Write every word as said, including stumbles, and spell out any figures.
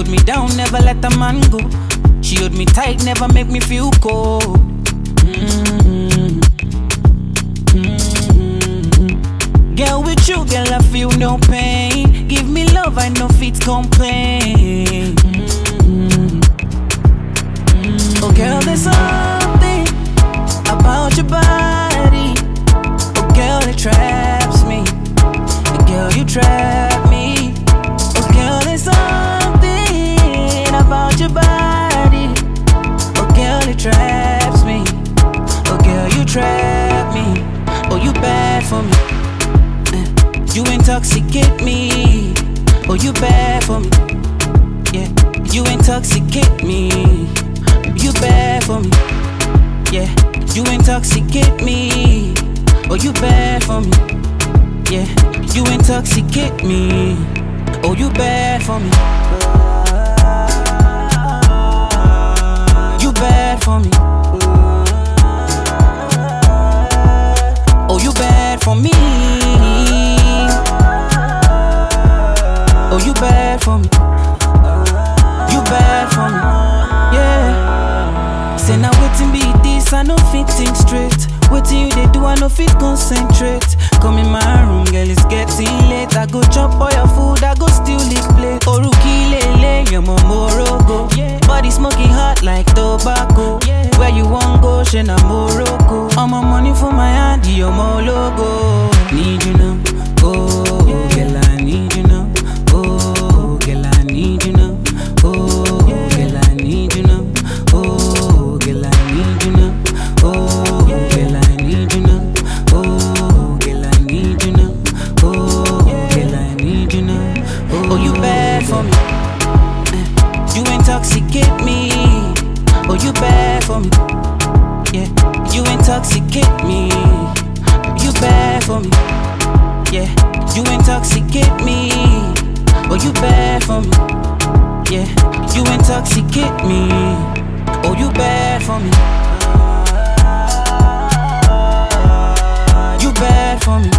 hold me down, never let a man go. She hold me tight, never make me feel cold. Mm-hmm. Mm-hmm. Girl, with you, girl, I feel no pain. Give me love, I know fit complain. Mm-hmm. Mm-hmm. Oh, girl, there's something about your body. Oh, girl, it traps me. Oh, girl, you trap me. Oh, girl, there's something about your body. Oh, girl, it traps me. Oh, girl, you trap me. Oh, you bad for me. Uh, you intoxicate me. Oh, you bad for me. Yeah, you intoxicate me. You bad for me. Yeah, you intoxicate me. Oh, you bad for me. Yeah, you intoxicate me. Oh, you bad for me. You bad for me. Oh, you bad for me. Oh, you bad for me. You bad for me. Yeah. Say now waiting be this, I no fit think straight. Waiting you they do, I no fit concentrate. Come in my room, girl, it's getting late. I go chop all your food, I go steal the plate. Oruki lele, your momorogo. Body smoking hot like tobacco. Where you want go, Shena Morocco. All my money for my hand, your more logo. Need you now, oh, girl, I need you now. Oh, girl, I need you now. Oh, girl, I need you now. Oh, girl, I need you now. Oh, girl, I need you now. Oh, girl, I need you now. Oh, girl, I need you now. Oh, you bad for me. You intoxicate me. Oh, you bad for me. Yeah, you intoxicate me. You bad for me. Yeah, you intoxicate me. Oh, you bad for me. Yeah, you intoxicate me. Oh, you bad for me. You bad for me.